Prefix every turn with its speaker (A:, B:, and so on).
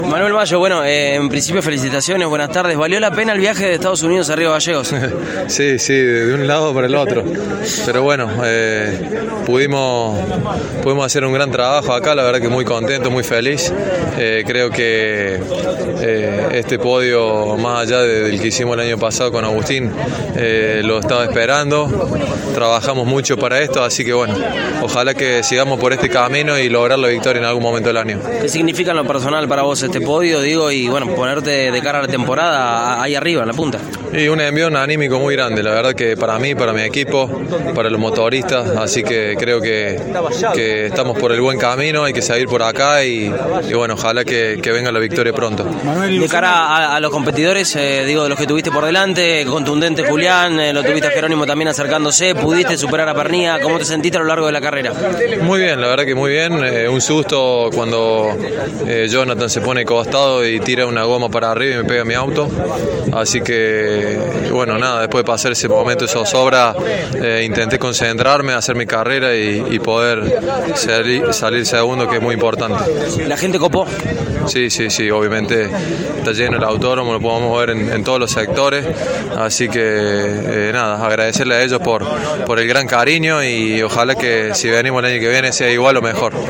A: Manuel Mayo, bueno, en principio felicitaciones, buenas tardes. ¿Valió la pena el viaje de Estados Unidos a Río Gallegos?
B: Sí, de un lado para el otro. Pero bueno, pudimos hacer un gran trabajo acá, la verdad que muy contento, muy feliz. Creo que este podio, más allá del que hicimos el año pasado con Agustín, lo estaba esperando. Trabajamos mucho para esto, así que bueno, ojalá que sigamos por este camino y lograr la victoria en algún momento del año.
A: ¿Qué significa en lo personal para vos este podio, digo, y bueno, ponerte de cara a la temporada ahí arriba, en la punta?
B: Y un envión anímico muy grande, la verdad que para mí, para mi equipo, para los motoristas, así que creo que estamos por el buen camino, hay que seguir por acá y bueno, ojalá que venga la victoria pronto.
A: De cara a los competidores, digo, de los que tuviste por delante, contundente Julián, lo tuviste a Jerónimo también acercándose, pudiste superar a Pernía, ¿cómo te sentiste a lo largo de la carrera?
B: Muy bien, la verdad que muy bien, un susto cuando Jonathan se pone costado y tira una goma para arriba y me pega mi auto, así que bueno, nada, después de pasar ese momento de zozobra, intenté concentrarme, hacer mi carrera y poder salir segundo, que es muy importante.
A: ¿La gente copó?
B: Sí, obviamente está lleno el autódromo, lo podemos ver en todos los sectores, así que nada, agradecerle a ellos por el gran cariño y ojalá que si venimos el año que viene sea igual o mejor.